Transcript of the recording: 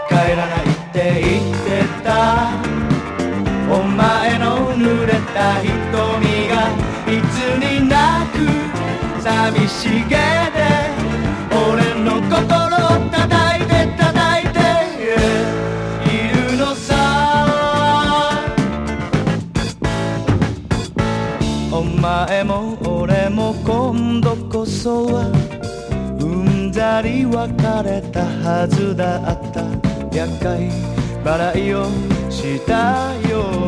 帰らないって言ってた。お前の濡れた瞳がいつになく寂しげで俺の心を叩いて叩いているのさ。お前も俺も今度こそはうんざり別れたはずだった。厄介払いをしたよ